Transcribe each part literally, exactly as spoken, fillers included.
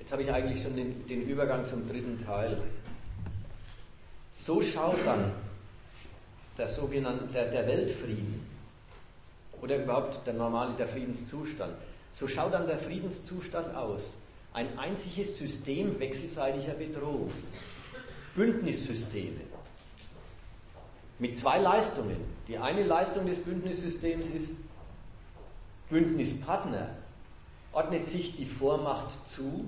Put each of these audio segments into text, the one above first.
Jetzt habe ich eigentlich schon den, den Übergang zum dritten Teil. So schaut dann der sogenannte der, der Weltfrieden oder überhaupt der normale der Friedenszustand. So schaut dann der Friedenszustand aus. Ein einziges System wechselseitiger Bedrohung. Bündnissysteme. Mit zwei Leistungen. Die eine Leistung des Bündnissystems ist, Bündnispartner ordnet sich die Vormacht zu,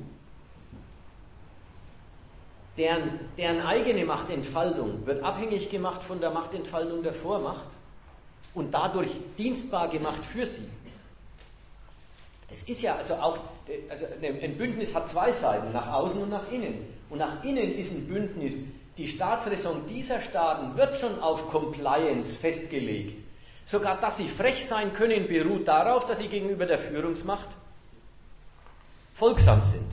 deren, deren eigene Machtentfaltung wird abhängig gemacht von der Machtentfaltung der Vormacht und dadurch dienstbar gemacht für sie. Das ist ja also auch, also ein Bündnis hat zwei Seiten, nach außen und nach innen. Und nach innen ist ein Bündnis, die Staatsräson dieser Staaten wird schon auf Compliance festgelegt. Sogar, dass sie frech sein können, beruht darauf, dass sie gegenüber der Führungsmacht folgsam sind.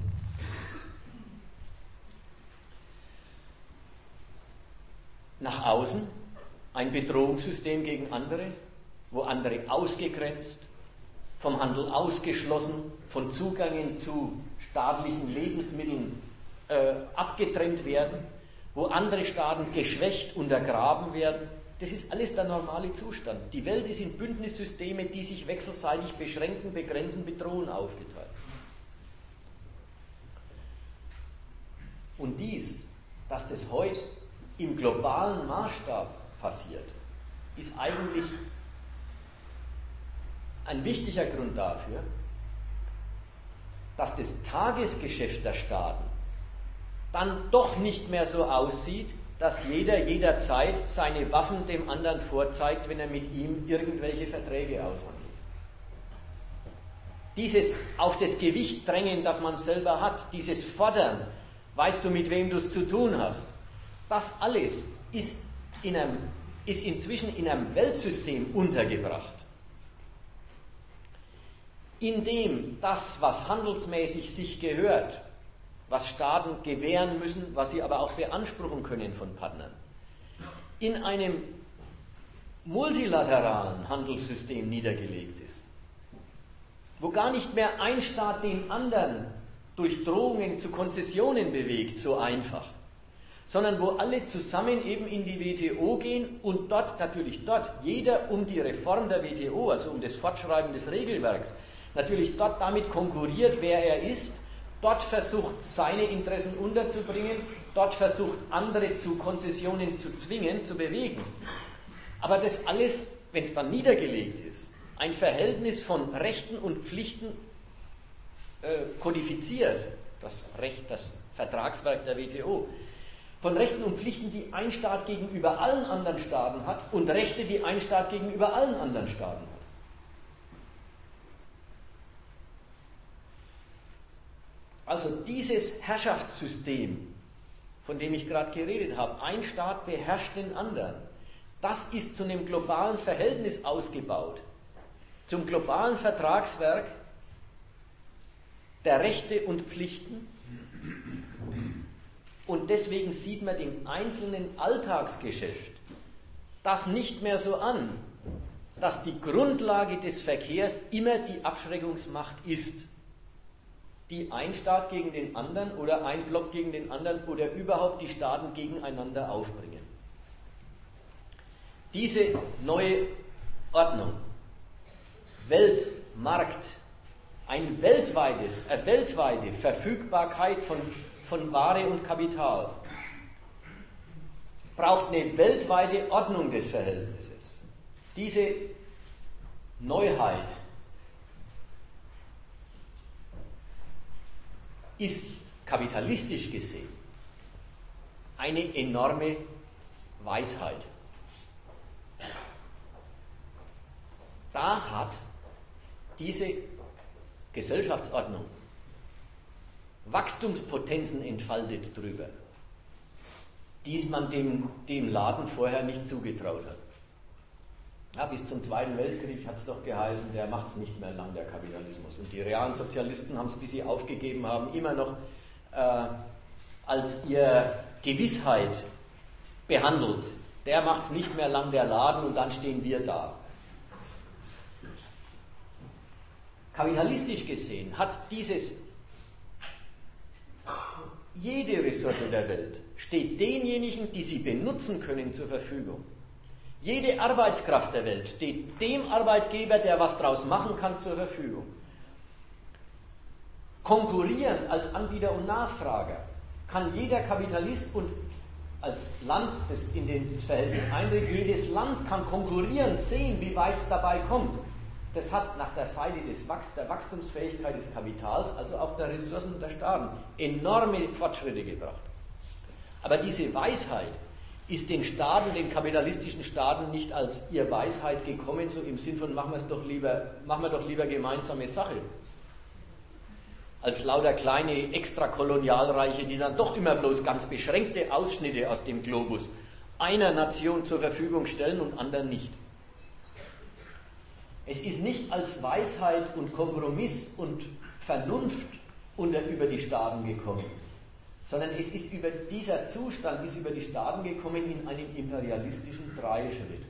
Nach außen ein Bedrohungssystem gegen andere, wo andere ausgegrenzt, vom Handel ausgeschlossen, von Zugängen zu staatlichen Lebensmitteln äh, abgetrennt werden, wo andere Staaten geschwächt, untergraben werden. Das ist alles der normale Zustand. Die Welt ist in Bündnissysteme, die sich wechselseitig beschränken, begrenzen, bedrohen, aufgeteilt. Und dies, dass das heute im globalen Maßstab passiert, ist eigentlich ein wichtiger Grund dafür, dass das Tagesgeschäft der Staaten dann doch nicht mehr so aussieht, dass jeder jederzeit seine Waffen dem anderen vorzeigt, wenn er mit ihm irgendwelche Verträge aushandelt. Dieses auf das Gewicht drängen, das man selber hat, dieses Fordern, weißt du, mit wem du es zu tun hast, das alles ist, in einem, ist inzwischen in einem Weltsystem untergebracht, in dem das, was handelsmäßig sich gehört, was Staaten gewähren müssen, was sie aber auch beanspruchen können von Partnern, in einem multilateralen Handelssystem niedergelegt ist, wo gar nicht mehr ein Staat den anderen durch Drohungen zu Konzessionen bewegt, so einfach, sondern wo alle zusammen eben in die W T O gehen und dort, natürlich dort, jeder um die Reform der W T O, also um das Fortschreiben des Regelwerks, natürlich dort damit konkurriert, wer er ist, dort versucht, seine Interessen unterzubringen, dort versucht, andere zu Konzessionen zu zwingen, zu bewegen. Aber das alles, wenn es dann niedergelegt ist, ein Verhältnis von Rechten und Pflichten äh, kodifiziert, das Recht, das Vertragswerk der W T O, von Rechten und Pflichten, die ein Staat gegenüber allen anderen Staaten hat und Rechte, die ein Staat gegenüber allen anderen Staaten hat. Also dieses Herrschaftssystem, von dem ich gerade geredet habe, ein Staat beherrscht den anderen, das ist zu einem globalen Verhältnis ausgebaut, zum globalen Vertragswerk der Rechte und Pflichten. Und deswegen sieht man dem einzelnen Alltagsgeschäft das nicht mehr so an, dass die Grundlage des Verkehrs immer die Abschreckungsmacht ist, die ein Staat gegen den anderen oder ein Block gegen den anderen oder überhaupt die Staaten gegeneinander aufbringen. Diese neue Ordnung, Weltmarkt, ein weltweites, eine weltweite Verfügbarkeit von, von Ware und Kapital, braucht eine weltweite Ordnung des Verhältnisses. Diese Neuheit ist kapitalistisch gesehen eine enorme Weisheit. Da hat diese Gesellschaftsordnung Wachstumspotenzen entfaltet drüber, die man dem, dem Laden vorher nicht zugetraut hat. Ja, bis zum Zweiten Weltkrieg hat es doch geheißen, der macht es nicht mehr lang, der Kapitalismus. Und die realen Sozialisten haben es, bis sie aufgegeben haben, immer noch äh, als ihr Gewissheit behandelt. Der macht es nicht mehr lang, der Laden, und dann stehen wir da. Kapitalistisch gesehen hat dieses Jede Ressource der Welt steht denjenigen, die sie benutzen können, zur Verfügung. Jede Arbeitskraft der Welt steht dem Arbeitgeber, der was draus machen kann, zur Verfügung. Konkurrierend als Anbieter und Nachfrager kann jeder Kapitalist und als Land, das in das Verhältnis eintritt, jedes Land kann konkurrierend sehen, wie weit es dabei kommt. Das hat nach der Seite des Wachst- der Wachstumsfähigkeit des Kapitals, also auch der Ressourcen der Staaten, enorme Fortschritte gebracht. Aber diese Weisheit ist den Staaten, den kapitalistischen Staaten nicht als ihr Weisheit gekommen, so im Sinn von machen wir es doch lieber, machen wir doch lieber gemeinsame Sache. Als lauter kleine Extrakolonialreiche, die dann doch immer bloß ganz beschränkte Ausschnitte aus dem Globus einer Nation zur Verfügung stellen und anderen nicht. Es ist nicht als Weisheit und Kompromiss und Vernunft unter, über die Staaten gekommen, sondern es ist über dieser Zustand, ist über die Staaten gekommen in einem imperialistischen Dreischritt.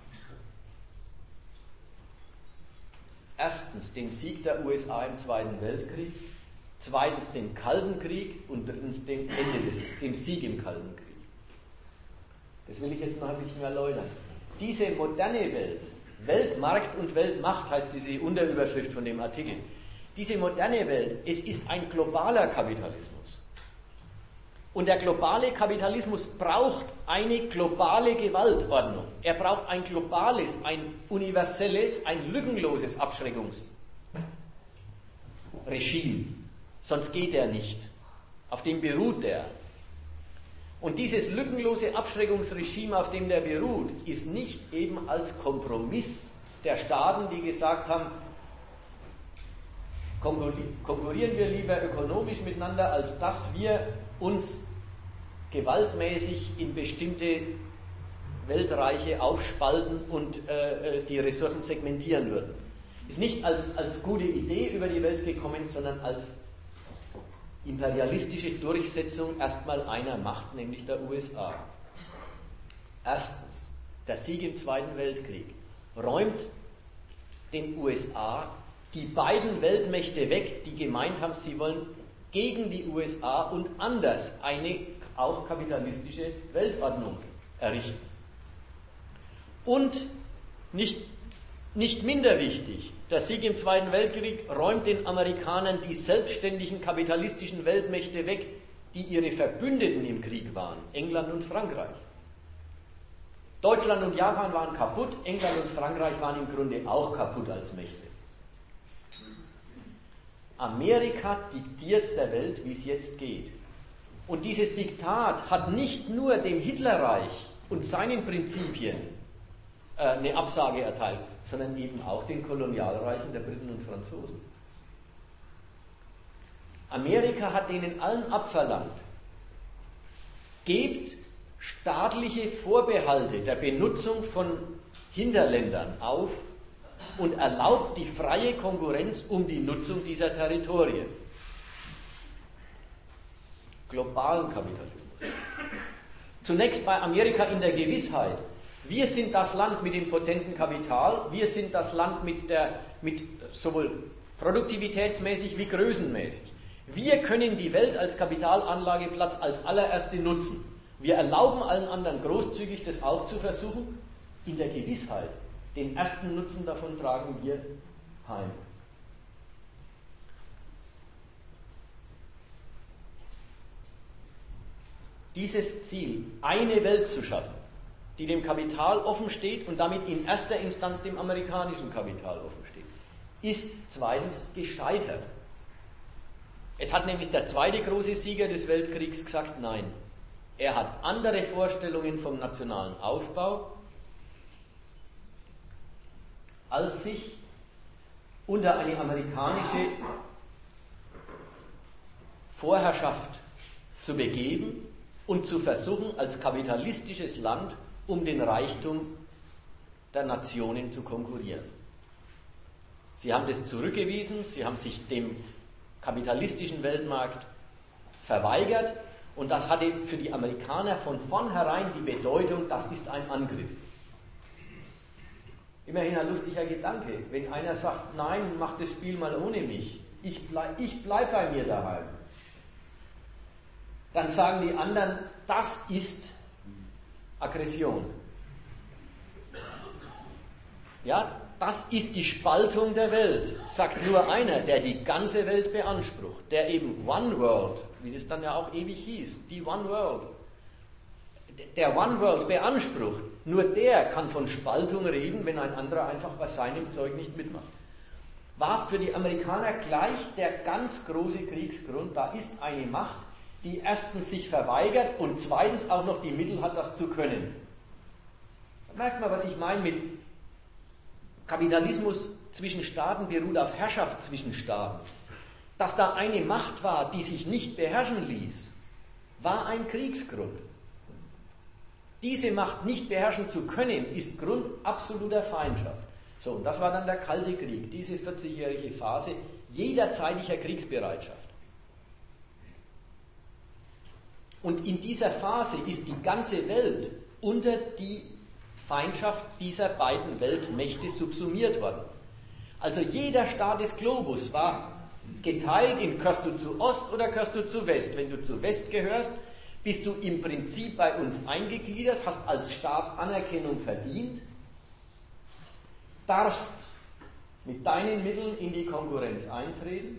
Erstens den Sieg der U S A im Zweiten Weltkrieg, zweitens den Kalten Krieg und drittens den Ende des, den Sieg im Kalten Krieg. Das will ich jetzt noch ein bisschen erläutern. Diese moderne Welt, Weltmarkt und Weltmacht heißt diese Unterüberschrift von dem Artikel. Diese moderne Welt, es ist ein globaler Kapitalismus. Und der globale Kapitalismus braucht eine globale Gewaltordnung. Er braucht ein globales, ein universelles, ein lückenloses Abschreckungsregime. Sonst geht er nicht. Auf dem beruht er. Und dieses lückenlose Abschreckungsregime, auf dem der beruht, ist nicht eben als Kompromiss der Staaten, die gesagt haben, konkurrieren wir lieber ökonomisch miteinander, als dass wir uns gewaltmäßig in bestimmte Weltreiche aufspalten und äh, die Ressourcen segmentieren würden. Ist nicht als, als gute Idee über die Welt gekommen, sondern als imperialistische Durchsetzung erstmal einer Macht, nämlich der U S A. Erstens, der Sieg im Zweiten Weltkrieg räumt den U S A die beiden Weltmächte weg, die gemeint haben, sie wollen gegen die U S A und anders eine auch kapitalistische Weltordnung errichten. Und nicht, nicht minder wichtig, der Sieg im Zweiten Weltkrieg räumt den Amerikanern die selbstständigen kapitalistischen Weltmächte weg, die ihre Verbündeten im Krieg waren, England und Frankreich. Deutschland und Japan waren kaputt, England und Frankreich waren im Grunde auch kaputt als Mächte. Amerika diktiert der Welt, wie es jetzt geht. Und dieses Diktat hat nicht nur dem Hitlerreich und seinen Prinzipien äh, eine Absage erteilt, sondern eben auch den Kolonialreichen der Briten und Franzosen. Amerika hat denen allen abverlangt, gebt staatliche Vorbehalte der Benutzung von Hinterländern auf und erlaubt die freie Konkurrenz um die Nutzung dieser Territorien. Globalen Kapitalismus. Zunächst bei Amerika in der Gewissheit, wir sind das Land mit dem potenten Kapital, wir sind das Land mit, der, mit sowohl produktivitätsmäßig wie größenmäßig. Wir können die Welt als Kapitalanlageplatz als allererste nutzen. Wir erlauben allen anderen großzügig das auch zu versuchen, in der Gewissheit, den ersten Nutzen davon tragen wir heim. Dieses Ziel, eine Welt zu schaffen, die dem Kapital offen steht und damit in erster Instanz dem amerikanischen Kapital offen steht, ist zweitens gescheitert. Es hat nämlich der zweite große Sieger des Weltkriegs gesagt, nein, er hat andere Vorstellungen vom nationalen Aufbau, als sich unter eine amerikanische Vorherrschaft zu begeben und zu versuchen, als kapitalistisches Land um den Reichtum der Nationen zu konkurrieren. Sie haben das zurückgewiesen, sie haben sich dem kapitalistischen Weltmarkt verweigert und das hatte für die Amerikaner von vornherein die Bedeutung, das ist ein Angriff. Immerhin ein lustiger Gedanke, wenn einer sagt, nein, mach das Spiel mal ohne mich, ich bleib, ich bleib bei mir daheim. dann sagen die anderen, das ist Aggression. Ja, das ist die Spaltung der Welt, sagt nur einer, der die ganze Welt beansprucht, der eben One World, wie es dann ja auch ewig hieß, die One World, der One World beansprucht, nur der kann von Spaltung reden, wenn ein anderer einfach bei seinem Zeug nicht mitmacht. War für die Amerikaner gleich der ganz große Kriegsgrund, da ist eine Macht, die erstens sich verweigert und zweitens auch noch die Mittel hat, das zu können. Da merkt man, was ich meine mit Kapitalismus zwischen Staaten beruht auf Herrschaft zwischen Staaten. Dass da eine Macht war, die sich nicht beherrschen ließ, war ein Kriegsgrund. Diese Macht nicht beherrschen zu können, ist Grund absoluter Feindschaft. So, und das war dann der Kalte Krieg, diese vierzigjährige Phase jederzeitiger Kriegsbereitschaft. Und in dieser Phase ist die ganze Welt unter die Feindschaft dieser beiden Weltmächte subsumiert worden. Also jeder Staat des Globus war geteilt in, gehörst du zu Ost oder gehörst du zu West. Wenn du zu West gehörst, bist du im Prinzip bei uns eingegliedert, hast als Staat Anerkennung verdient, darfst mit deinen Mitteln in die Konkurrenz eintreten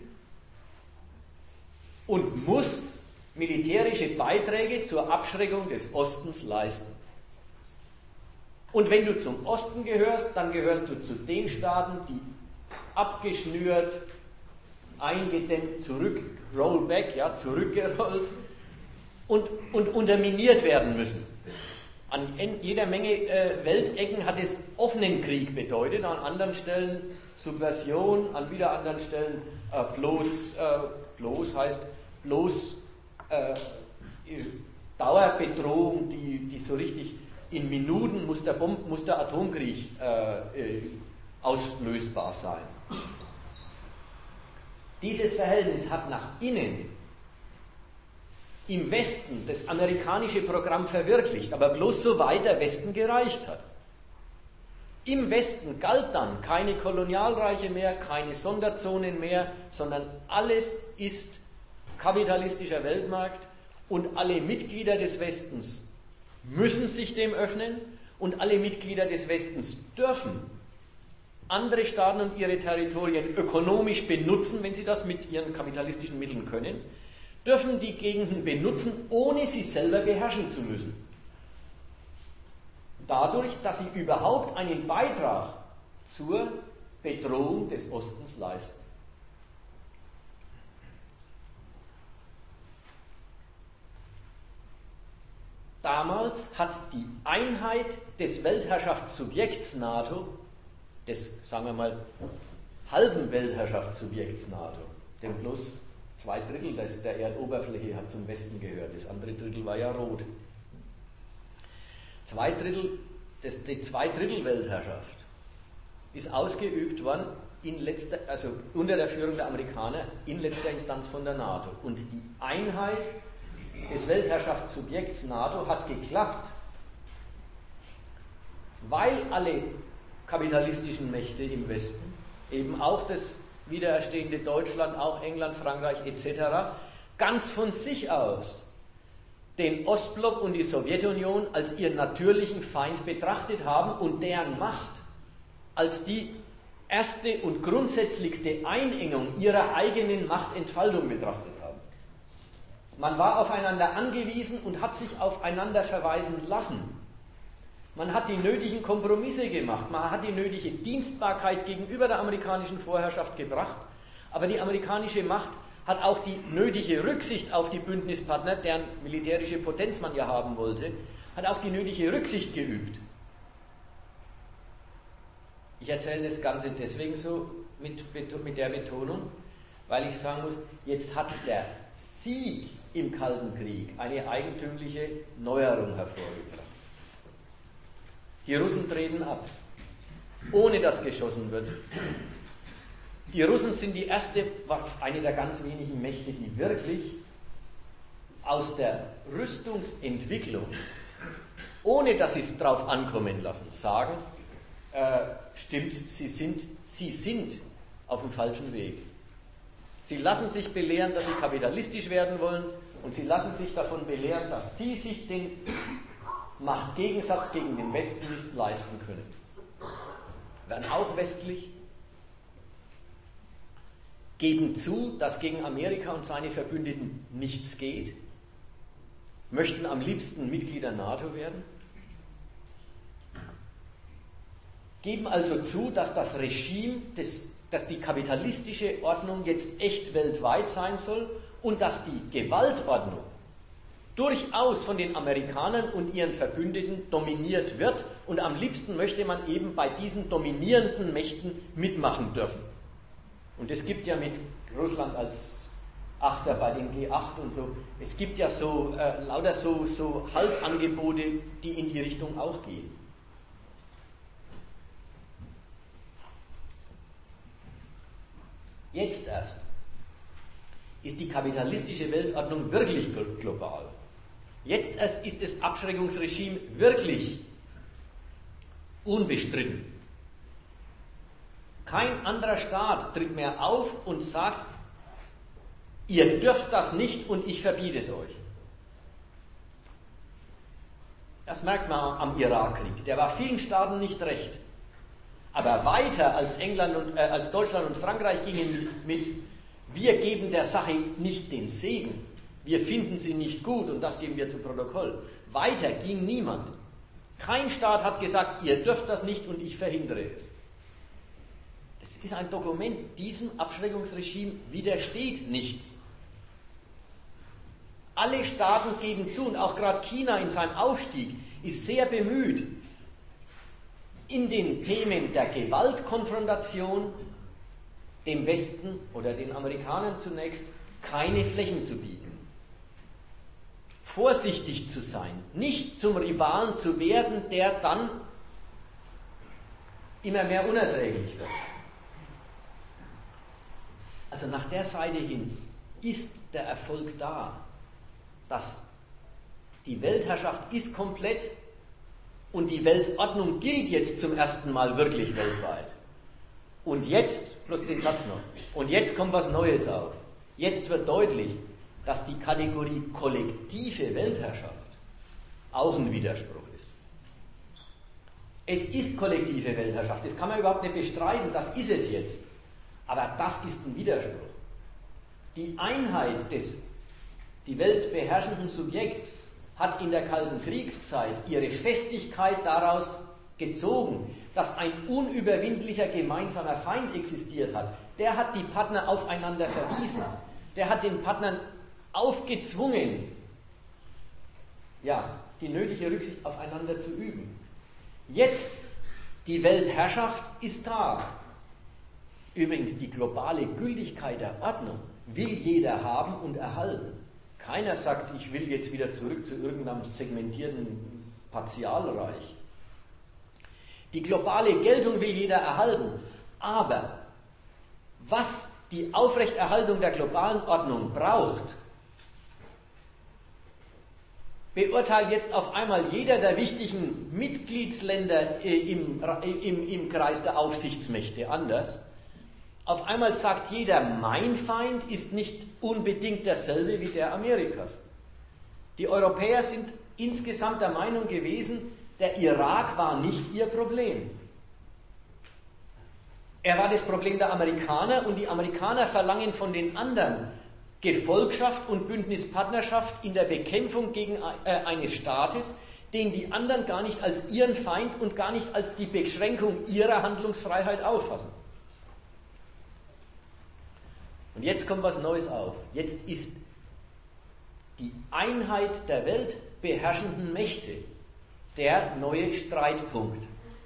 und musst militärische Beiträge zur Abschreckung des Ostens leisten. Und wenn du zum Osten gehörst, dann gehörst du zu den Staaten, die abgeschnürt, eingedämmt, zurück, rollback, ja, zurückgerollt und, und unterminiert werden müssen. An jeder Menge äh, Weltecken hat es offenen Krieg bedeutet, an anderen Stellen Subversion, an wieder anderen Stellen äh, bloß, äh, bloß heißt bloß äh, Dauerbedrohung, die, die so richtig in Minuten muss der, Bomb, muss der Atomkrieg äh, äh, auslösbar sein. Dieses Verhältnis hat nach innen im Westen das amerikanische Programm verwirklicht, aber bloß soweit der Westen gereicht hat. Im Westen galt dann keine Kolonialreiche mehr, keine Sonderzonen mehr, sondern alles ist kapitalistischer Weltmarkt und alle Mitglieder des Westens müssen sich dem öffnen und alle Mitglieder des Westens dürfen andere Staaten und ihre Territorien ökonomisch benutzen, wenn sie das mit ihren kapitalistischen Mitteln können, dürfen die Gegenden benutzen, ohne sie selber beherrschen zu müssen. Dadurch, dass sie überhaupt einen Beitrag zur Bedrohung des Ostens leisten. Damals hat die Einheit des Weltherrschaftssubjekts NATO, des, sagen wir mal, halben Weltherrschaftssubjekts NATO, denn bloß zwei Drittel der Erdoberfläche hat zum Westen gehört, das andere Drittel war ja rot. Zwei Drittel, das, die Zweidrittel-Weltherrschaft ist ausgeübt worden in letzter, also unter der Führung der Amerikaner, in letzter Instanz von der NATO. Und die Einheit des Weltherrschaftssubjekts NATO hat geklappt, weil alle kapitalistischen Mächte im Westen, eben auch das wiedererstehende Deutschland, auch England, Frankreich et cetera, ganz von sich aus den Ostblock und die Sowjetunion als ihren natürlichen Feind betrachtet haben und deren Macht als die erste und grundsätzlichste Einengung ihrer eigenen Machtentfaltung betrachtet haben. Man war aufeinander angewiesen und hat sich aufeinander verweisen lassen. Man hat die nötigen Kompromisse gemacht, man hat die nötige Dienstbarkeit gegenüber der amerikanischen Vorherrschaft gebracht, aber die amerikanische Macht hat auch die nötige Rücksicht auf die Bündnispartner, deren militärische Potenz man ja haben wollte, hat auch die nötige Rücksicht geübt. Ich erzähle das Ganze deswegen so mit, mit der Betonung, weil ich sagen muss, jetzt hat der Sieg im Kalten Krieg eine eigentümliche Neuerung hervorgebracht. Die Russen treten ab, ohne dass geschossen wird. Die Russen sind die erste, eine der ganz wenigen Mächte, die wirklich aus der Rüstungsentwicklung, ohne dass sie es drauf ankommen lassen, sagen, äh, stimmt, sie sind, sie sind auf dem falschen Weg. Sie lassen sich belehren, dass sie kapitalistisch werden wollen und sie lassen sich davon belehren, dass sie sich den Machtgegensatz gegen den Westen nicht leisten können. Werden auch westlich, geben zu, dass gegen Amerika und seine Verbündeten nichts geht, möchten am liebsten Mitglied der NATO werden, geben also zu, dass das Regime, des, dass die kapitalistische Ordnung jetzt echt weltweit sein soll und dass die Gewaltordnung durchaus von den Amerikanern und ihren Verbündeten dominiert wird und am liebsten möchte man eben bei diesen dominierenden Mächten mitmachen dürfen. Und es gibt ja mit Russland als Achter bei den G acht und so, es gibt ja so äh, lauter so, so Halbangebote, die in die Richtung auch gehen. Jetzt erst ist die kapitalistische Weltordnung wirklich global. Jetzt erst ist das Abschreckungsregime wirklich unbestritten. Kein anderer Staat tritt mehr auf und sagt, ihr dürft das nicht und ich verbiete es euch. Das merkt man am Irakkrieg. Der war vielen Staaten nicht recht. Aber weiter als, England und, äh, als Deutschland und Frankreich gingen mit, wir geben der Sache nicht den Segen, wir finden sie nicht gut und das geben wir zu Protokoll. Weiter ging niemand. Kein Staat hat gesagt, ihr dürft das nicht und ich verhindere es. Das ist ein Dokument, diesem Abschreckungsregime widersteht nichts. Alle Staaten geben zu und auch gerade China in seinem Aufstieg ist sehr bemüht, in den Themen der Gewaltkonfrontation dem Westen oder den Amerikanern zunächst keine Flächen zu bieten. Vorsichtig zu sein, nicht zum Rivalen zu werden, der dann immer mehr unerträglich wird. Also nach der Seite hin ist der Erfolg da, dass die Weltherrschaft ist komplett und die Weltordnung gilt jetzt zum ersten Mal wirklich weltweit. Und jetzt, plus den Satz noch, und jetzt kommt was Neues auf. Jetzt wird deutlich, dass die Kategorie kollektive Weltherrschaft auch ein Widerspruch ist. Es ist kollektive Weltherrschaft, das kann man überhaupt nicht bestreiten, das ist es jetzt. Aber das ist ein Widerspruch. Die Einheit des die Welt beherrschenden Subjekts hat in der Kalten Kriegszeit ihre Festigkeit daraus gezogen, dass ein unüberwindlicher gemeinsamer Feind existiert hat. Der hat die Partner aufeinander verwiesen. Der hat den Partnern aufgezwungen, ja, die nötige Rücksicht aufeinander zu üben. Jetzt, die Weltherrschaft ist da. Übrigens, die globale Gültigkeit der Ordnung will jeder haben und erhalten. Keiner sagt, ich will jetzt wieder zurück zu irgendeinem segmentierten Partialreich. Die globale Geltung will jeder erhalten. Aber was die Aufrechterhaltung der globalen Ordnung braucht, beurteilt jetzt auf einmal jeder der wichtigen Mitgliedsländer im, im, im Kreis der Aufsichtsmächte anders. Auf einmal sagt jeder, mein Feind ist nicht unbedingt derselbe wie der Amerikas. Die Europäer sind insgesamt der Meinung gewesen, der Irak war nicht ihr Problem. Er war das Problem der Amerikaner und die Amerikaner verlangen von den anderen Gefolgschaft und Bündnispartnerschaft in der Bekämpfung gegen äh, eines Staates, den die anderen gar nicht als ihren Feind und gar nicht als die Beschränkung ihrer Handlungsfreiheit auffassen. Und jetzt kommt was Neues auf. Jetzt ist die Einheit der weltbeherrschenden Mächte der neue Streitpunkt.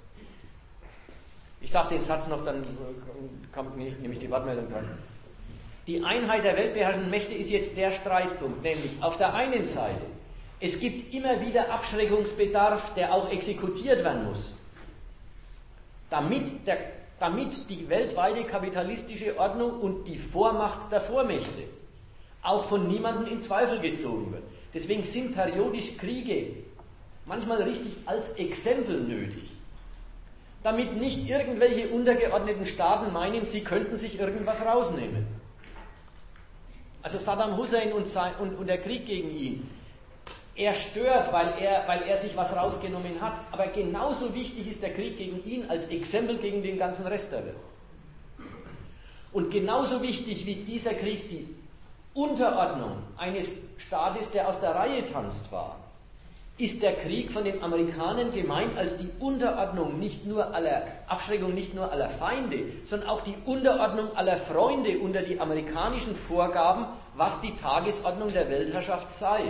Ich sage den Satz noch, dann nehme ich die Wortmeldung dran. Die Einheit der weltbeherrschenden Mächte ist jetzt der Streitpunkt, nämlich auf der einen Seite, es gibt immer wieder Abschreckungsbedarf, der auch exekutiert werden muss, damit der damit die weltweite kapitalistische Ordnung und die Vormacht der Vormächte auch von niemandem in Zweifel gezogen wird. Deswegen sind periodisch Kriege manchmal richtig als Exempel nötig, damit nicht irgendwelche untergeordneten Staaten meinen, sie könnten sich irgendwas rausnehmen. Also Saddam Hussein und, sein, und, und der Krieg gegen ihn, er stört, weil er, weil er sich was rausgenommen hat, aber genauso wichtig ist der Krieg gegen ihn als Exempel gegen den ganzen Rest der Welt. Und genauso wichtig wie dieser Krieg die Unterordnung eines Staates, der aus der Reihe tanzt, war, ist der Krieg von den Amerikanern gemeint als die Unterordnung nicht nur aller Abschreckung, nicht nur aller Feinde, sondern auch die Unterordnung aller Freunde unter die amerikanischen Vorgaben, was die Tagesordnung der Weltherrschaft sei.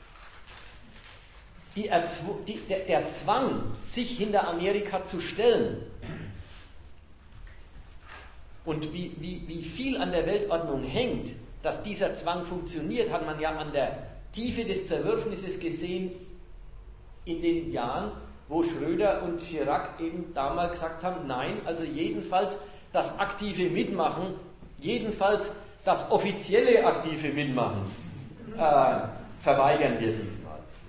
Die die, der, der Zwang, sich hinter Amerika zu stellen und wie, wie, wie viel an der Weltordnung hängt, dass dieser Zwang funktioniert, hat man ja an der Tiefe des Zerwürfnisses gesehen in den Jahren, wo Schröder und Chirac eben damals gesagt haben, nein, also jedenfalls das aktive Mitmachen, jedenfalls das offizielle aktive Mitmachen äh, verweigern wir diesmal.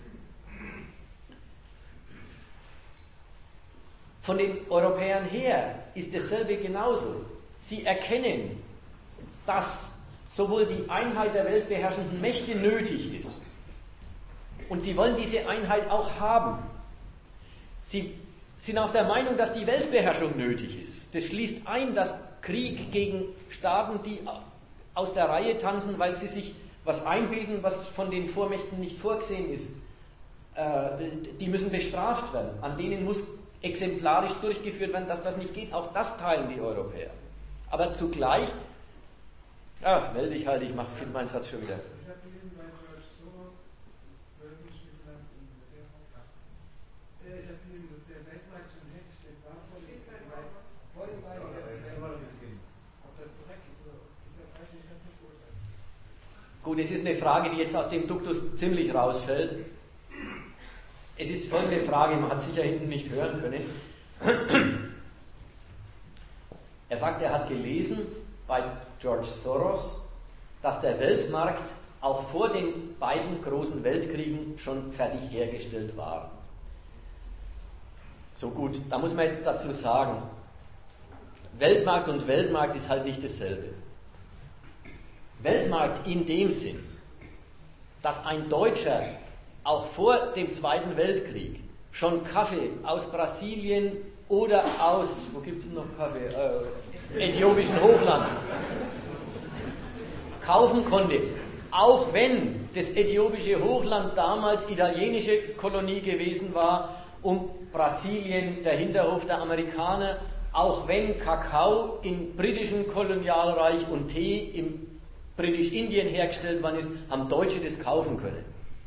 Von den Europäern her ist dasselbe genauso. Sie erkennen, dass sowohl die Einheit der weltbeherrschenden Mächte nötig ist, und sie wollen diese Einheit auch haben. Sie sind auch der Meinung, dass die Weltbeherrschung nötig ist. Das schließt ein, dass Krieg gegen Staaten, die aus der Reihe tanzen, weil sie sich was einbilden, was von den Vormächten nicht vorgesehen ist, die müssen bestraft werden. An denen muss exemplarisch durchgeführt werden, dass das nicht geht. Auch das teilen die Europäer. Aber zugleich, ach, melde dich halt, ich mache meinen Satz schon wieder. Gut, es ist eine Frage, die jetzt aus dem Duktus ziemlich rausfällt. Es ist folgende Frage, man hat sicher hinten nicht hören können. Er sagt, er hat gelesen bei George Soros, dass der Weltmarkt auch vor den beiden großen Weltkriegen schon fertig hergestellt war. So gut, da muss man jetzt dazu sagen, Weltmarkt und Weltmarkt ist halt nicht dasselbe. Weltmarkt in dem Sinn, dass ein Deutscher auch vor dem Zweiten Weltkrieg schon Kaffee aus Brasilien oder aus, wo gibt es noch Kaffee, äh, äthiopischen Hochland kaufen konnte, auch wenn das äthiopische Hochland damals italienische Kolonie gewesen war und Brasilien der Hinterhof der Amerikaner, auch wenn Kakao im britischen Kolonialreich und Tee im Britisch-Indien hergestellt worden ist, haben Deutsche das kaufen können.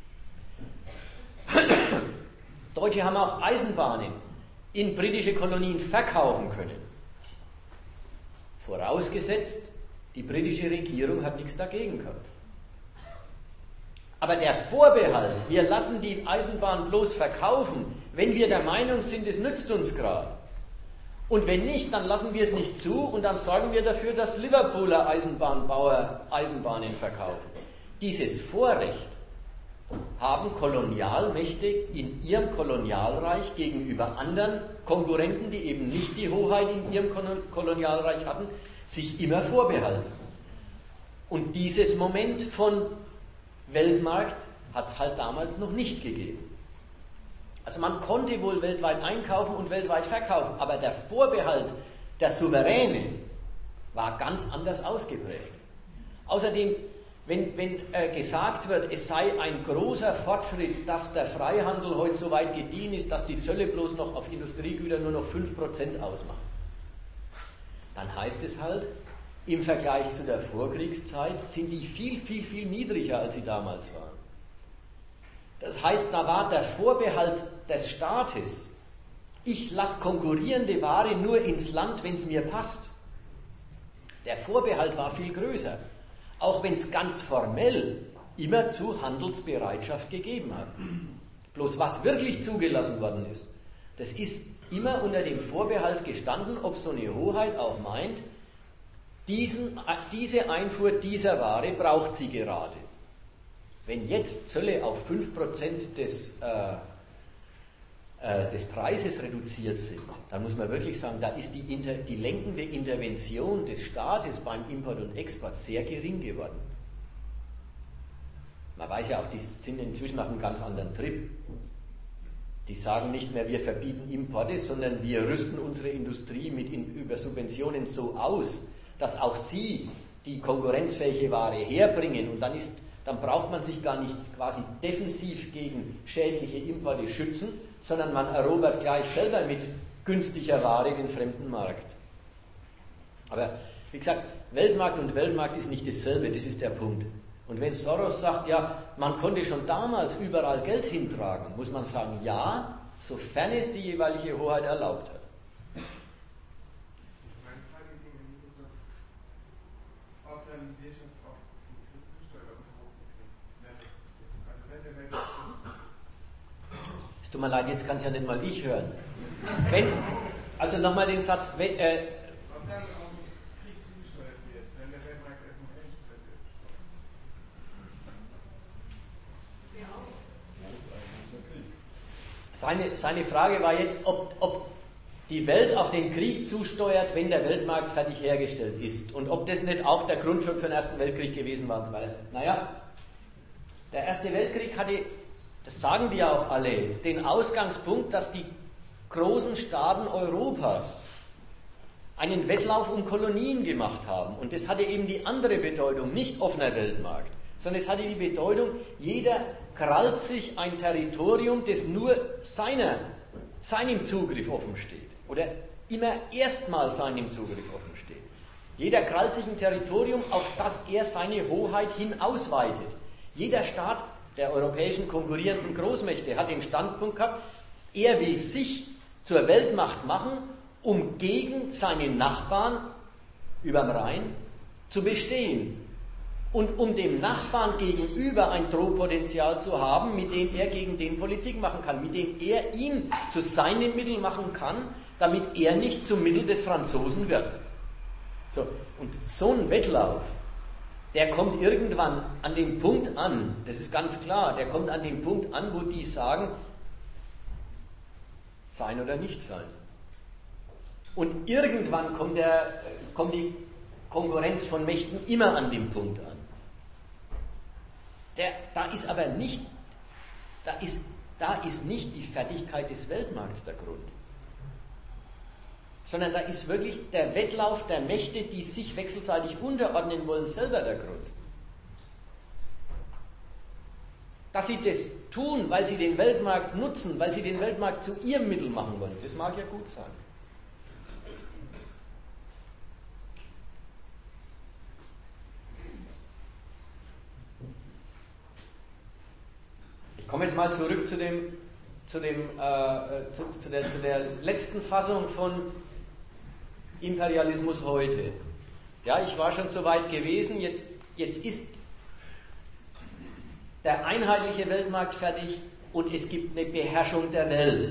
Deutsche haben auch Eisenbahnen in britische Kolonien verkaufen können. Vorausgesetzt, die britische Regierung hat nichts dagegen gehabt. Aber der Vorbehalt, wir lassen die Eisenbahn bloß verkaufen, wenn wir der Meinung sind, es nützt uns gerade. Und wenn nicht, dann lassen wir es nicht zu und dann sorgen wir dafür, dass Liverpooler Eisenbahnbauer Eisenbahnen verkaufen. Dieses Vorrecht haben Kolonialmächte in ihrem Kolonialreich gegenüber anderen Konkurrenten, die eben nicht die Hoheit in ihrem Kolonialreich hatten, sich immer vorbehalten. Und dieses Moment von Weltmarkt hat es halt damals noch nicht gegeben. Also man konnte wohl weltweit einkaufen und weltweit verkaufen, aber der Vorbehalt der Souveräne war ganz anders ausgeprägt. Außerdem, wenn, wenn äh, gesagt wird, es sei ein großer Fortschritt, dass der Freihandel heute so weit gediehen ist, dass die Zölle bloß noch auf Industriegüter nur noch fünf Prozent ausmachen, dann heißt es halt, im Vergleich zu der Vorkriegszeit sind die viel, viel, viel niedriger, als sie damals waren. Das heißt, da war der Vorbehalt des Staates, ich lasse konkurrierende Ware nur ins Land, wenn es mir passt. Der Vorbehalt war viel größer, auch wenn es ganz formell immerzu Handelsbereitschaft gegeben hat. Bloß was wirklich zugelassen worden ist, das ist immer unter dem Vorbehalt gestanden, ob so eine Hoheit auch meint, diesen, diese Einfuhr dieser Ware braucht sie gerade. Wenn jetzt Zölle auf fünf Prozent des, äh, äh, des Preises reduziert sind, dann muss man wirklich sagen, da ist die, inter, die lenkende Intervention des Staates beim Import und Export sehr gering geworden. Man weiß ja auch, die sind inzwischen auf einem ganz anderen Trip. Die sagen nicht mehr, wir verbieten Importe, sondern wir rüsten unsere Industrie mit in, über Subventionen so aus, dass auch sie die konkurrenzfähige Ware herbringen. Und dann, ist, dann braucht man sich gar nicht quasi defensiv gegen schädliche Importe schützen, sondern man erobert gleich selber mit günstiger Ware den fremden Markt. Aber wie gesagt, Weltmarkt und Weltmarkt ist nicht dasselbe, das ist der Punkt. Und wenn Soros sagt, ja, man konnte schon damals überall Geld hintragen, muss man sagen, ja, sofern es die jeweilige Hoheit erlaubt hat. Meine Frage ging in die Richtung, ob dann die Wirtschaft auch die Kriegszusteuer rausgekriegt. Also wenn der Weltkrieg. Es tut mir leid, jetzt kann es ja nicht mal ich hören. Wenn, also nochmal den Satz, wenn, äh, ob dann auch Krieg zugesteuert wird, wenn der Weltmarkt erstmal eingestellt ist. Seine, seine Frage war jetzt, ob, ob die Welt auf den Krieg zusteuert, wenn der Weltmarkt fertig hergestellt ist. Und ob das nicht auch der Grund schon für den Ersten Weltkrieg gewesen war. Weil, naja, der Erste Weltkrieg hatte, das sagen die ja auch alle, den Ausgangspunkt, dass die großen Staaten Europas einen Wettlauf um Kolonien gemacht haben. Und das hatte eben die andere Bedeutung, nicht offener Weltmarkt, sondern es hatte die Bedeutung, jeder krallt sich ein Territorium, das nur seiner, seinem Zugriff offen steht. Oder immer erstmal seinem Zugriff offen steht. Jeder krallt sich ein Territorium, auf das er seine Hoheit hin ausweitet. Jeder Staat der europäischen konkurrierenden Großmächte hat den Standpunkt gehabt, er will sich zur Weltmacht machen, um gegen seine Nachbarn überm Rhein zu bestehen. Und um dem Nachbarn gegenüber ein Drohpotenzial zu haben, mit dem er gegen den Politik machen kann, mit dem er ihn zu seinem Mittel machen kann, damit er nicht zum Mittel des Franzosen wird. So, und so ein Wettlauf, der kommt irgendwann an dem Punkt an, das ist ganz klar, der kommt an dem Punkt an, wo die sagen, sein oder nicht sein. Und irgendwann kommt, der, kommt die Konkurrenz von Mächten immer an dem Punkt an. Der, da ist aber nicht, da ist, da ist nicht die Fertigkeit des Weltmarkts der Grund, sondern da ist wirklich der Wettlauf der Mächte, die sich wechselseitig unterordnen wollen, selber der Grund. Dass sie das tun, weil sie den Weltmarkt nutzen, weil sie den Weltmarkt zu ihrem Mittel machen wollen, das mag ja gut sein. Ich komme jetzt mal zurück zu, dem, zu, dem, äh, zu, zu, der, zu der letzten Fassung von Imperialismus heute. Ja, ich war schon so weit gewesen, jetzt, jetzt ist der einheitliche Weltmarkt fertig und es gibt eine Beherrschung der Welt.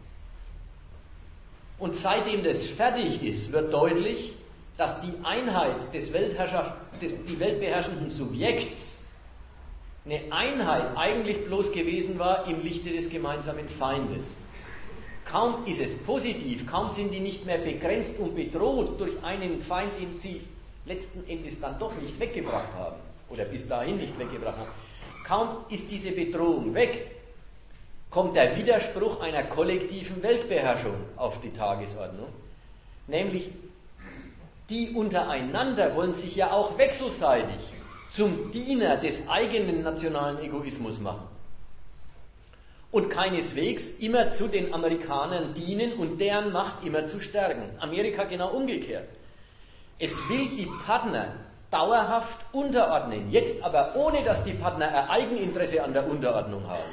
Und seitdem das fertig ist, wird deutlich, dass die Einheit des, Weltherrschaft, des die weltbeherrschenden Subjekts eine Einheit eigentlich bloß gewesen war im Lichte des gemeinsamen Feindes. Kaum ist es positiv, kaum sind die nicht mehr begrenzt und bedroht durch einen Feind, den sie letzten Endes dann doch nicht weggebracht haben oder bis dahin nicht weggebracht haben. Kaum ist diese Bedrohung weg, kommt der Widerspruch einer kollektiven Weltbeherrschung auf die Tagesordnung, nämlich die untereinander wollen sich ja auch wechselseitig zum Diener des eigenen nationalen Egoismus machen. Und keineswegs immer zu den Amerikanern dienen und deren Macht immer zu stärken. Amerika genau umgekehrt. Es will die Partner dauerhaft unterordnen, jetzt aber ohne, dass die Partner ein Eigeninteresse an der Unterordnung haben.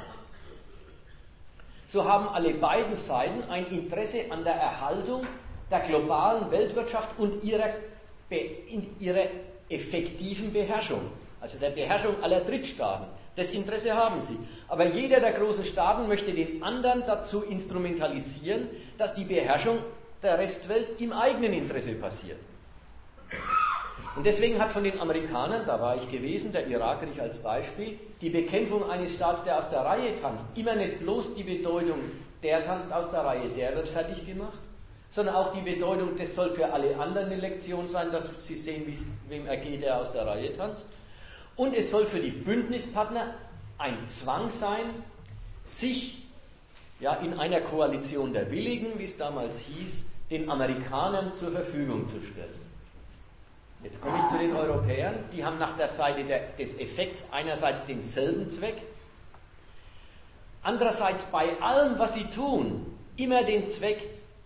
So haben alle beiden Seiten ein Interesse an der Erhaltung der globalen Weltwirtschaft und ihrer, in ihrer effektiven Beherrschung, also der Beherrschung aller Drittstaaten. Das Interesse haben sie. Aber jeder der großen Staaten möchte den anderen dazu instrumentalisieren, dass die Beherrschung der Restwelt im eigenen Interesse passiert. Und deswegen hat von den Amerikanern, da war ich gewesen, der Irakkrieg als Beispiel, die Bekämpfung eines Staats, der aus der Reihe tanzt, immer nicht bloß die Bedeutung, der tanzt aus der Reihe, der wird fertig gemacht, sondern auch die Bedeutung, das soll für alle anderen eine Lektion sein, dass sie sehen, wem ergeht, der aus der Reihe tanzt. Und es soll für die Bündnispartner ein Zwang sein, sich ja, in einer Koalition der Willigen, wie es damals hieß, den Amerikanern zur Verfügung zu stellen. Jetzt komme ich zu den Europäern, die haben nach der Seite der, des Effekts einerseits denselben Zweck, andererseits bei allem, was sie tun, immer den Zweck,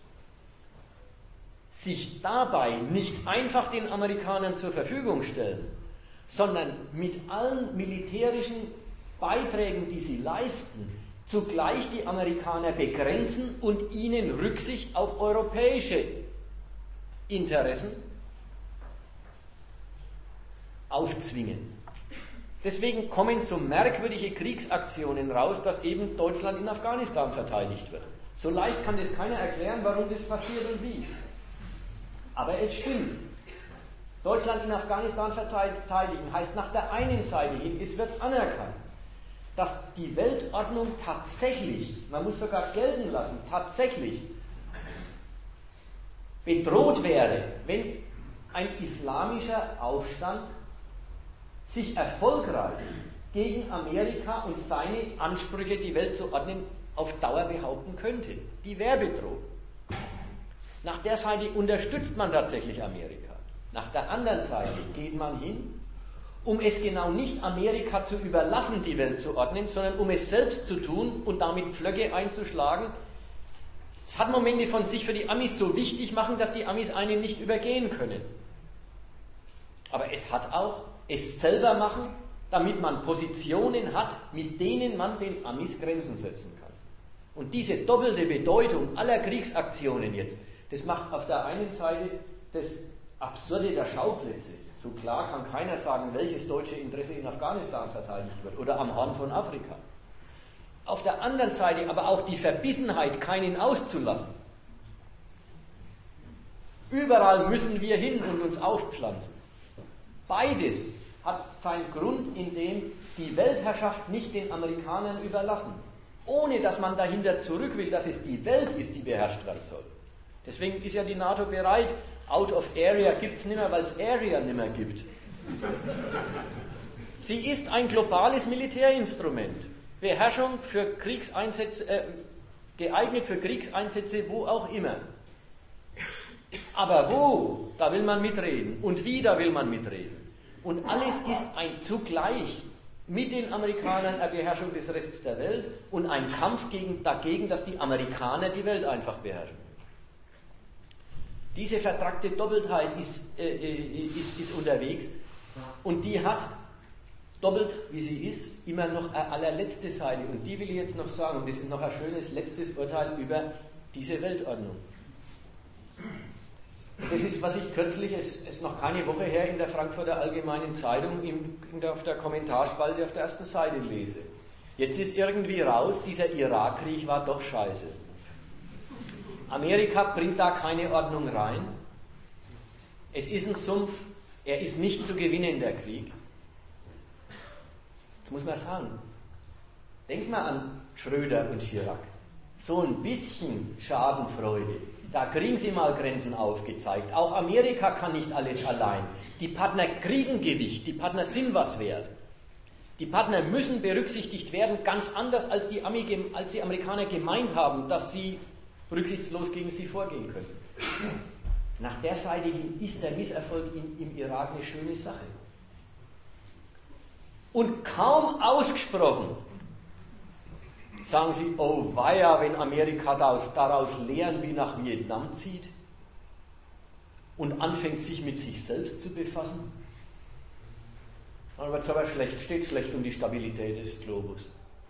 sich dabei nicht einfach den Amerikanern zur Verfügung stellen, sondern mit allen militärischen Beiträgen, die sie leisten, zugleich die Amerikaner begrenzen und ihnen Rücksicht auf europäische Interessen aufzwingen. Deswegen kommen so merkwürdige Kriegsaktionen raus, dass eben Deutschland in Afghanistan verteidigt wird. So leicht kann das keiner erklären, warum das passiert und wie. Aber es stimmt. Deutschland in Afghanistan verteidigen heißt nach der einen Seite hin, es wird anerkannt, dass die Weltordnung tatsächlich, man muss sogar gelten lassen, tatsächlich bedroht wäre, wenn ein islamischer Aufstand sich erfolgreich gegen Amerika und seine Ansprüche, die Welt zu ordnen, auf Dauer behaupten könnte. Die wäre bedroht. Nach der Seite unterstützt man tatsächlich Amerika. Nach der anderen Seite geht man hin, um es genau nicht Amerika zu überlassen, die Welt zu ordnen, sondern um es selbst zu tun und damit Pflöcke einzuschlagen. Es hat Momente von sich für die Amis so wichtig machen, dass die Amis einen nicht übergehen können. Aber es hat auch es selber machen, damit man Positionen hat, mit denen man den Amis Grenzen setzen kann. Und diese doppelte Bedeutung aller Kriegsaktionen jetzt, das macht auf der einen Seite das Absurde der Schauplätze. So klar kann keiner sagen, welches deutsche Interesse in Afghanistan verteidigt wird oder am Horn von Afrika. Auf der anderen Seite aber auch die Verbissenheit, keinen auszulassen. Überall müssen wir hin und uns aufpflanzen. Beides hat seinen Grund, in dem die Weltherrschaft nicht den Amerikanern überlassen, ohne dass man dahinter zurück will, dass es die Welt ist, die beherrscht werden soll. Deswegen ist ja die NATO bereit, out of area gibt es nicht mehr, weil es Area nicht mehr gibt. Sie ist ein globales Militärinstrument, Beherrschung für Kriegseinsätze, äh, geeignet für Kriegseinsätze, wo auch immer. Aber wo, da will man mitreden. Und wie, da will man mitreden. Und alles ist ein zugleich mit den Amerikanern eine Beherrschung des Restes der Welt und ein Kampf gegen, dagegen, dass die Amerikaner die Welt einfach beherrschen. Diese vertrackte Doppeltheit ist, äh, ist, ist unterwegs und die hat, doppelt wie sie ist, immer noch eine allerletzte Seite. Und die will ich jetzt noch sagen. Und das ist noch ein schönes letztes Urteil über diese Weltordnung. Das ist, was ich kürzlich, es ist noch keine Woche her, in der Frankfurter Allgemeinen Zeitung im, in der, auf der Kommentarspalte auf der ersten Seite lese. Jetzt ist irgendwie raus, dieser Irakkrieg war doch scheiße. Amerika bringt da keine Ordnung rein. Es ist ein Sumpf, er ist nicht zu gewinnen, der Krieg. Jetzt muss man sagen, denk mal an Schröder und Chirac. So ein bisschen Schadenfreude. Da kriegen sie mal Grenzen aufgezeigt. Auch Amerika kann nicht alles allein. Die Partner kriegen Gewicht, die Partner sind was wert. Die Partner müssen berücksichtigt werden, ganz anders als die, Ami, als die Amerikaner gemeint haben, dass sie rücksichtslos gegen sie vorgehen können. Nach der Seite hin ist der Misserfolg in, im Irak eine schöne Sache. Und kaum ausgesprochen sagen sie, oh weia, wenn Amerika daraus, daraus Lehren wie nach Vietnam zieht und anfängt, sich mit sich selbst zu befassen, dann wird es aber schlecht, steht schlecht um die Stabilität des Globus.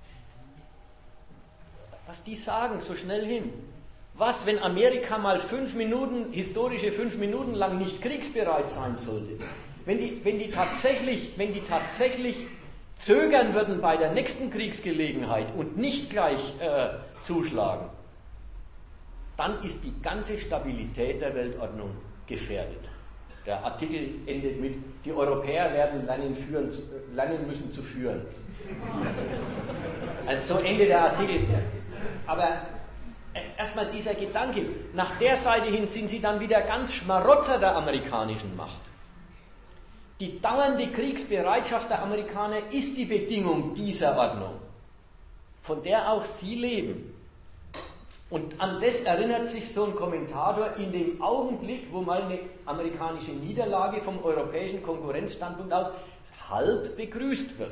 Was die sagen, so schnell hin. Was, wenn Amerika mal fünf Minuten, historische fünf Minuten lang nicht kriegsbereit sein sollte? Wenn die, wenn die tatsächlich, wenn die tatsächlich zögern würden bei der nächsten Kriegsgelegenheit und nicht gleich äh, zuschlagen, dann ist die ganze Stabilität der Weltordnung gefährdet. Der Artikel endet mit, die Europäer werden lernen, führen, lernen müssen zu führen. Also so endet der Artikel. Aber erstmal dieser Gedanke, nach der Seite hin sind sie dann wieder ganz Schmarotzer der amerikanischen Macht. Die dauernde Kriegsbereitschaft der Amerikaner ist die Bedingung dieser Ordnung, von der auch sie leben. Und an das erinnert sich so ein Kommentator in dem Augenblick, wo mal eine amerikanische Niederlage vom europäischen Konkurrenzstandpunkt aus halb begrüßt wird.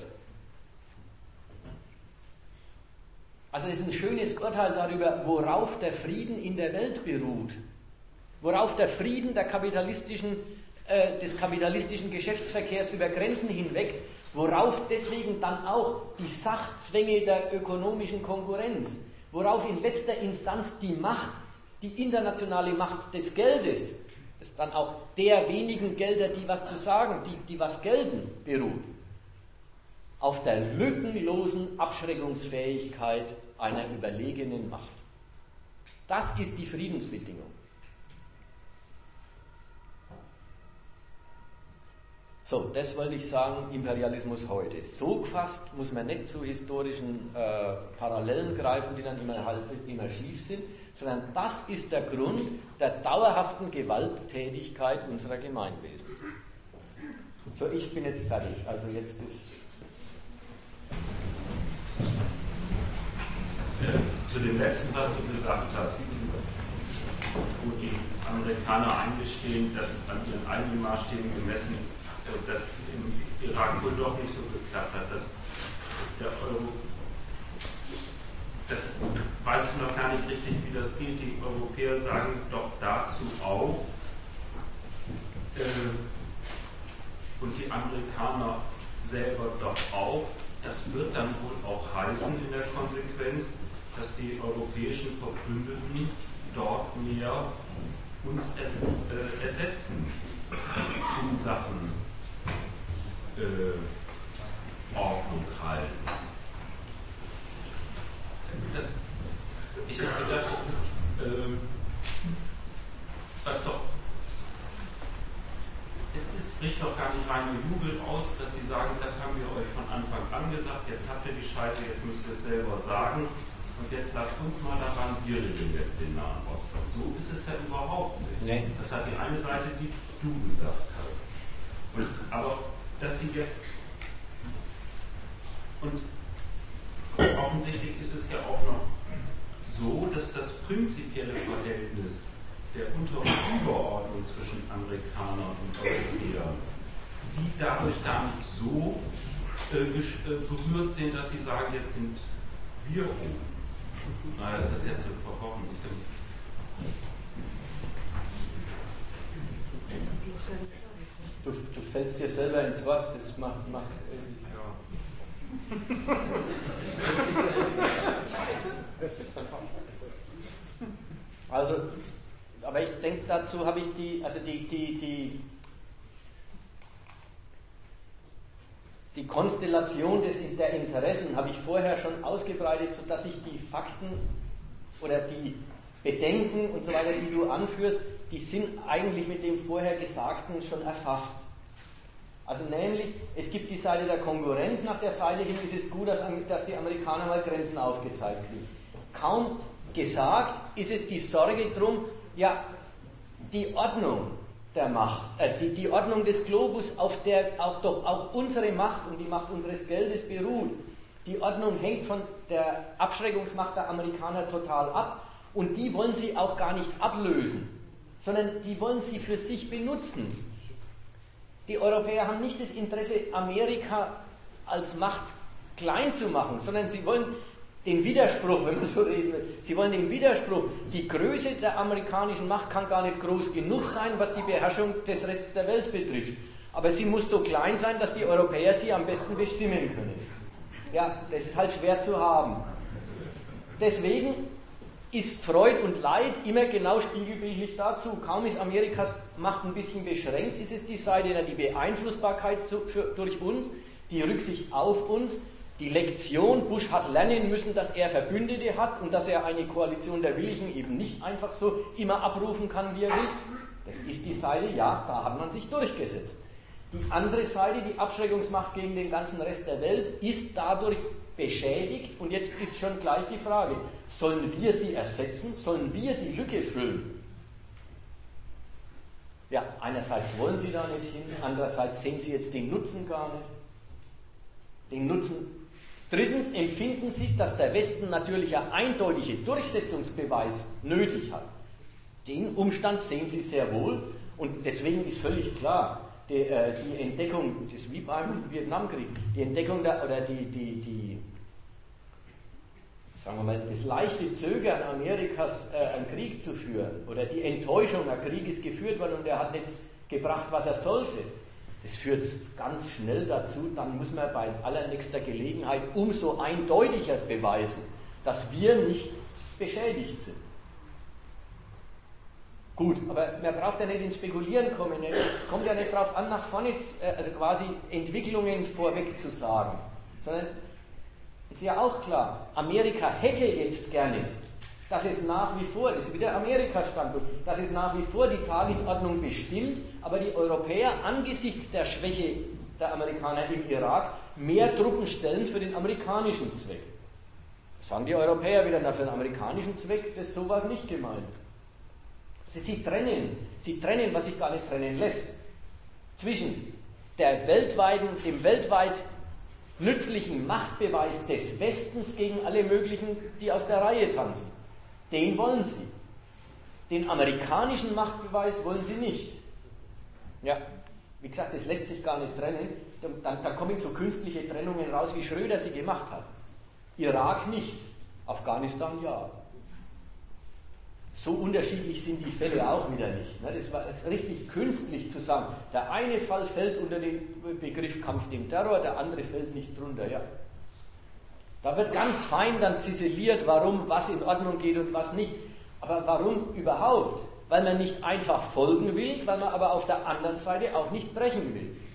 Also es ist ein schönes Urteil darüber, worauf der Frieden in der Welt beruht, worauf der Frieden der kapitalistischen, äh, des kapitalistischen Geschäftsverkehrs über Grenzen hinweg, worauf deswegen dann auch die Sachzwänge der ökonomischen Konkurrenz, worauf in letzter Instanz die Macht, die internationale Macht des Geldes, das dann auch der wenigen Gelder, die was zu sagen, die, die was gelten, beruht, auf der lückenlosen Abschreckungsfähigkeit einer überlegenen Macht. Das ist die Friedensbedingung. So, das wollte ich sagen, Imperialismus heute. So gefasst muss man nicht zu historischen äh, Parallelen greifen, die dann immer, halb, immer schief sind, sondern das ist der Grund der dauerhaften Gewalttätigkeit unserer Gemeinwesen. So, ich bin jetzt fertig. Also jetzt ist... Zu dem letzten, was du gesagt hast, wo die Amerikaner eingestehen, dass an ihren eigenen Maßstäben gemessen das im Irak wohl doch nicht so geklappt hat. Dass der Euro, das weiß ich noch gar nicht richtig, wie das geht. Die Europäer sagen doch dazu auch, äh, und die Amerikaner selber doch auch, das wird dann wohl auch heißen in der Konsequenz, dass die europäischen Verbündeten dort mehr uns äh, ersetzen in Sachen Äh, Ordnung halten. Das, ich habe gedacht, das ist äh, was doch es ist, spricht doch gar nicht rein gejubelt aus, dass sie sagen, das haben wir euch von Anfang an gesagt, jetzt habt ihr die Scheiße, jetzt müsst ihr es selber sagen und jetzt lasst uns mal daran, wir regeln jetzt den Nahen Osten. So ist es ja überhaupt nicht. Nee. Das hat die eine Seite, die du gesagt hast. Und, aber dass sie jetzt, und offensichtlich ist es ja auch noch so, dass das prinzipielle Verhältnis der Unter- und Überordnung zwischen Amerikanern und Europäern sie dadurch gar nicht so äh, berührt sind, dass sie sagen, jetzt sind wir oben. Na, das ist jetzt so verworren. Du, du fällst dir selber ins Wort, das macht... macht ja. Also, aber ich denke, dazu habe ich die, also die, die, die, die Konstellation des, der Interessen habe ich vorher schon ausgebreitet, sodass ich die Fakten oder die Bedenken und so weiter, die du anführst, die sind eigentlich mit dem vorher Gesagten schon erfasst. Also nämlich, es gibt die Seite der Konkurrenz, nach der Seite hin ist es gut, dass, dass die Amerikaner mal Grenzen aufgezeigt kriegen. Kaum gesagt ist es die Sorge drum, ja, die Ordnung der Macht, äh, die, die Ordnung des Globus, auf der auch doch auch unsere Macht und die Macht unseres Geldes beruht, die Ordnung hängt von der Abschreckungsmacht der Amerikaner total ab und die wollen sie auch gar nicht ablösen, sondern die wollen sie für sich benutzen. Die Europäer haben nicht das Interesse, Amerika als Macht klein zu machen, sondern sie wollen den Widerspruch, wenn man so reden will, sie wollen den Widerspruch, die Größe der amerikanischen Macht kann gar nicht groß genug sein, was die Beherrschung des Restes der Welt betrifft. Aber sie muss so klein sein, dass die Europäer sie am besten bestimmen können. Ja, das ist halt schwer zu haben. Deswegen ist Freud und Leid immer genau spiegelbildlich dazu. Kaum ist Amerikas Macht ein bisschen beschränkt, ist es die Seite der die Beeinflussbarkeit zu, für, durch uns, die Rücksicht auf uns, die Lektion, Bush hat lernen müssen, dass er Verbündete hat und dass er eine Koalition der Willigen eben nicht einfach so immer abrufen kann, wie er will. Das ist die Seite, ja, da hat man sich durchgesetzt. Die andere Seite, die Abschreckungsmacht gegen den ganzen Rest der Welt, ist dadurch beschädigt und jetzt ist schon gleich die Frage, sollen wir sie ersetzen? Sollen wir die Lücke füllen? Ja, einerseits wollen sie da nicht hin, andererseits sehen sie jetzt den Nutzen gar nicht. Den Nutzen. Drittens empfinden sie, dass der Westen natürlich einen eindeutigen Durchsetzungsbeweis nötig hat. Den Umstand sehen sie sehr wohl und deswegen ist völlig klar, die, äh, die Entdeckung, das ist wie beim Vietnamkrieg, die Entdeckung der, oder die, die, die, sagen wir mal, das leichte Zögern Amerikas, äh, einen Krieg zu führen, oder die Enttäuschung, ein Krieg ist geführt worden und er hat nicht gebracht, was er sollte. Das führt ganz schnell dazu, dann muss man bei allernächster Gelegenheit umso eindeutiger beweisen, dass wir nicht beschädigt sind. Gut, aber man braucht ja nicht ins Spekulieren kommen. Es kommt ja nicht darauf an, nach vorne, also quasi Entwicklungen vorweg zu sagen, sondern ist ja auch klar, Amerika hätte jetzt gerne, dass es nach wie vor, das ist wieder Amerika-Standpunkt, dass es nach wie vor die Tagesordnung bestimmt, aber die Europäer angesichts der Schwäche der Amerikaner im Irak mehr Truppen stellen für den amerikanischen Zweck. Sagen die Europäer wieder, na, für den amerikanischen Zweck, das ist sowas nicht gemeint. Sie trennen, sie trennen, was sich gar nicht trennen lässt, zwischen der weltweiten, dem weltweit nützlichen Machtbeweis des Westens gegen alle möglichen, die aus der Reihe tanzen. Den wollen sie. Den amerikanischen Machtbeweis wollen sie nicht. Ja, wie gesagt, das lässt sich gar nicht trennen. Dann, dann kommen so künstliche Trennungen raus, wie Schröder sie gemacht hat. Irak nicht, Afghanistan ja. So unterschiedlich sind die Fälle auch wieder nicht. Das war richtig künstlich zu sagen. Der eine Fall fällt unter den Begriff Kampf dem Terror, der andere fällt nicht drunter. Ja. Da wird ganz fein dann ziseliert, warum was in Ordnung geht und was nicht. Aber warum überhaupt? Weil man nicht einfach folgen will, weil man aber auf der anderen Seite auch nicht brechen will.